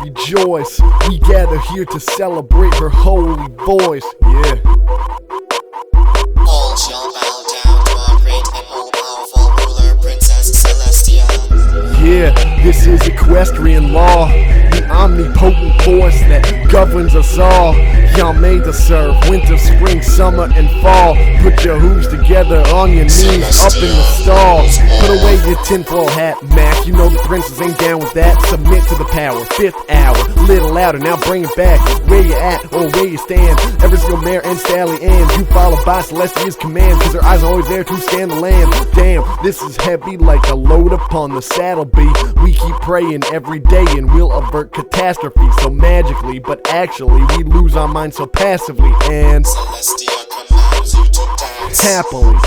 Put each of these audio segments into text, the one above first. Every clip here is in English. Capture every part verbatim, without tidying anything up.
rejoice. We gather here to celebrate her holy voice. Yeah. All shall bow down to our great and all-powerful ruler, Princess Celestia. Yeah, this is equestrian law, the omnipotent force that governs us all. Y'all made to serve winter, spring, summer, and fall. Put your hooves together on your knees, up in the stall. Put away your tinfoil hat, Mac. You know the princess ain't down with that. Submit to the power, fifth hour, little louder, now bring it back. Where you at, or where you stand. Every single mare and stallion, you follow by Celestia's command, cause her eyes are always there to scan the land. Damn, this is heavy like a load upon the saddle bee. We keep praying every day and we'll avert catastrophe so magically, but actually we lose our minds so passively and Celestia commands you to dance. happily.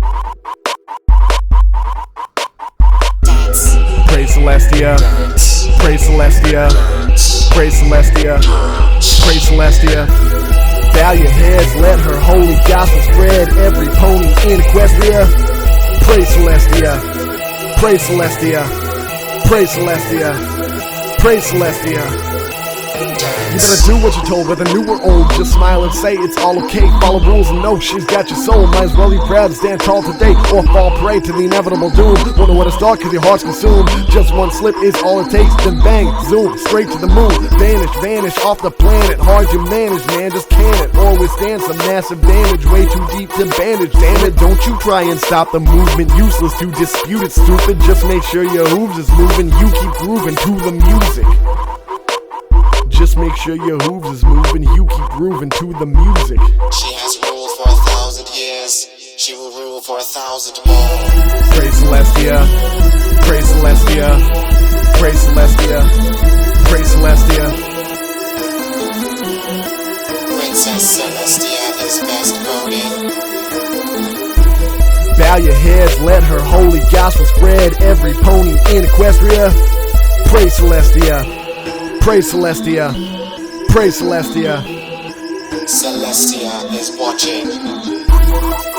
Dance. Praise Celestia, Dance. praise Celestia, Dance. praise Celestia, praise Celestia. Bow your heads, let her holy gospel spread every pony in Equestria. Praise Celestia, praise Celestia, praise Celestia, praise Celestia. You gotta do what you're told, whether new or old. Just smile and say it's all okay. Follow rules and know she's got your soul. Might as well be proud to stand tall today, or fall prey to the inevitable doom. Wonder where to start cause your heart's consumed. Just one slip is all it takes, then bang, zoom, straight to the moon. Vanish, vanish off the planet. Hard to manage, man, just can it. Or withstand some massive damage, way too deep to bandage. Damn it, don't you try and stop the movement. Useless to dispute it, stupid. Just make sure your hooves is moving. You keep grooving to the music. Just make sure your hooves is moving, you keep grooving to the music. She has ruled for a thousand years. She will rule for a thousand more. Praise Celestia, praise Celestia, praise Celestia, praise Celestia. Princess Celestia is best voted. Bow your heads, let her holy gospel spread every pony in Equestria. Praise Celestia, praise Celestia, praise Celestia. Celestia is watching.